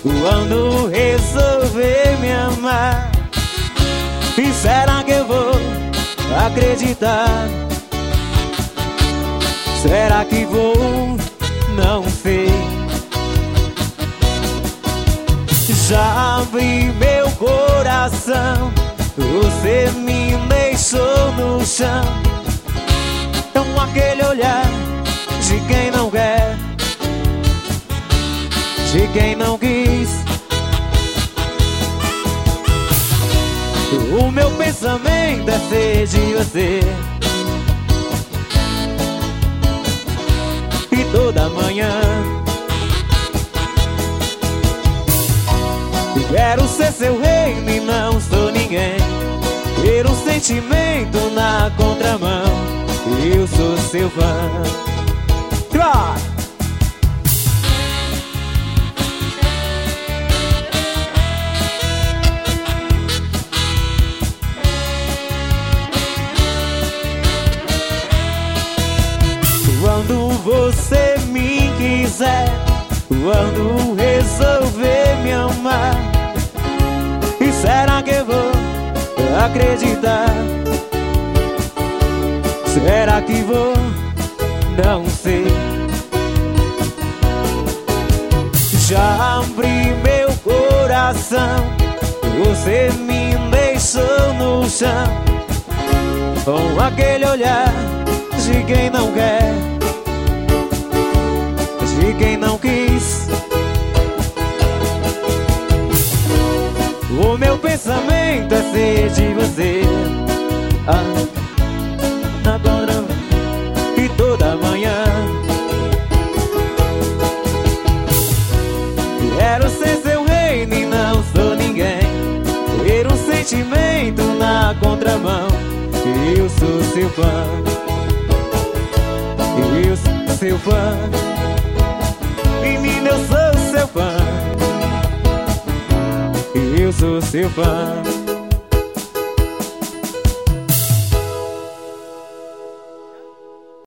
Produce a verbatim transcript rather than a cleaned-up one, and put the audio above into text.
quando resolver me amar. E será que eu vou acreditar? Será que vou? Não sei. Já abri meu coração, você me deixou no chão. Com aquele olhar de quem não quer, de quem não quis. O meu pensamento é ser de você. E toda manhã quero ser seu reino e não sou ninguém. Ter um sentimento na contramão, eu sou seu fã. Try! Quando você me quiser, quando resolver me amar, e será que eu vou acreditar? Será que vou? Não sei. Já abri meu coração, você me deixou no chão. Com aquele olhar de quem não quer, de quem não quis. O meu pensamento é ser de você. Ah, agora e toda manhã quero ser seu reino e não sou ninguém. Ter um sentimento na contramão, eu sou seu fã. Eu sou seu fã. Menina, eu sou seu fã. Eu sou seu fã.